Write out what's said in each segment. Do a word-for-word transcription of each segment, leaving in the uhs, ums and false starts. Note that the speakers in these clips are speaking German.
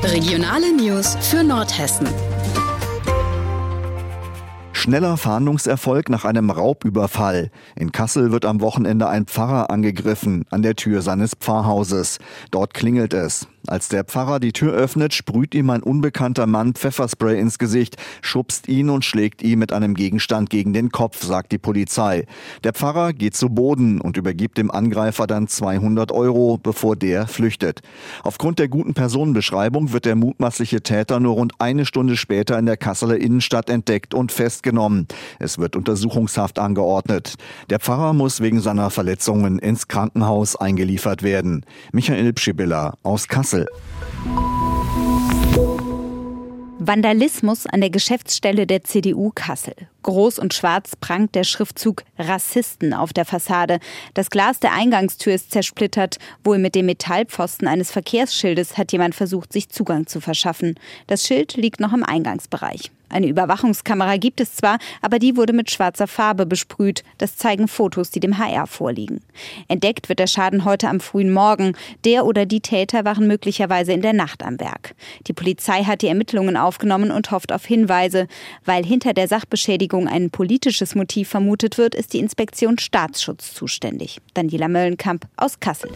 Regionale News für Nordhessen. Schneller Fahndungserfolg nach einem Raubüberfall. In Kassel wird am Wochenende ein Pfarrer angegriffen, an der Tür seines Pfarrhauses. Dort klingelt es. Als der Pfarrer die Tür öffnet, sprüht ihm ein unbekannter Mann Pfefferspray ins Gesicht, schubst ihn und schlägt ihn mit einem Gegenstand gegen den Kopf, sagt die Polizei. Der Pfarrer geht zu Boden und übergibt dem Angreifer dann zweihundert Euro, bevor der flüchtet. Aufgrund der guten Personenbeschreibung wird der mutmaßliche Täter nur rund eine Stunde später in der Kasseler Innenstadt entdeckt und festgenommen. Es wird Untersuchungshaft angeordnet. Der Pfarrer muss wegen seiner Verletzungen ins Krankenhaus eingeliefert werden. Michael Pschibilla aus Kassel. Vandalismus an der Geschäftsstelle der C D U Kassel. Groß und schwarz prangt der Schriftzug Rassisten auf der Fassade. Das Glas der Eingangstür ist zersplittert. Wohl mit dem Metallpfosten eines Verkehrsschildes hat jemand versucht, sich Zugang zu verschaffen. Das Schild liegt noch im Eingangsbereich. Eine Überwachungskamera gibt es zwar, aber die wurde mit schwarzer Farbe besprüht. Das zeigen Fotos, die dem H R vorliegen. Entdeckt wird der Schaden heute am frühen Morgen. Der oder die Täter waren möglicherweise in der Nacht am Werk. Die Polizei hat die Ermittlungen aufgenommen und hofft auf Hinweise. Weil hinter der Sachbeschädigung ein politisches Motiv vermutet wird, ist die Inspektion Staatsschutz zuständig. Daniela Möllenkamp aus Kassel.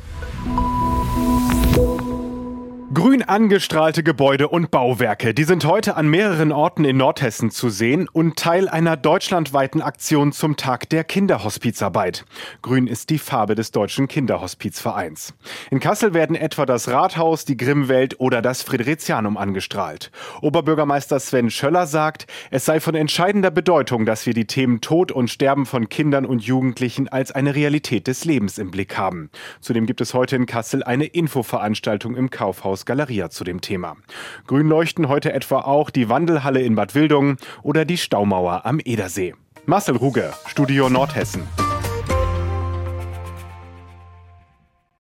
Grün angestrahlte Gebäude und Bauwerke, die sind heute an mehreren Orten in Nordhessen zu sehen und Teil einer deutschlandweiten Aktion zum Tag der Kinderhospizarbeit. Grün ist die Farbe des Deutschen Kinderhospizvereins. In Kassel werden etwa das Rathaus, die Grimmwelt oder das Fridericianum angestrahlt. Oberbürgermeister Sven Schöller sagt, es sei von entscheidender Bedeutung, dass wir die Themen Tod und Sterben von Kindern und Jugendlichen als eine Realität des Lebens im Blick haben. Zudem gibt es heute in Kassel eine Infoveranstaltung im Kaufhaus Galeria zu dem Thema. Grün leuchten heute etwa auch die Wandelhalle in Bad Wildungen oder die Staumauer am Edersee. Marcel Ruge, Studio Nordhessen.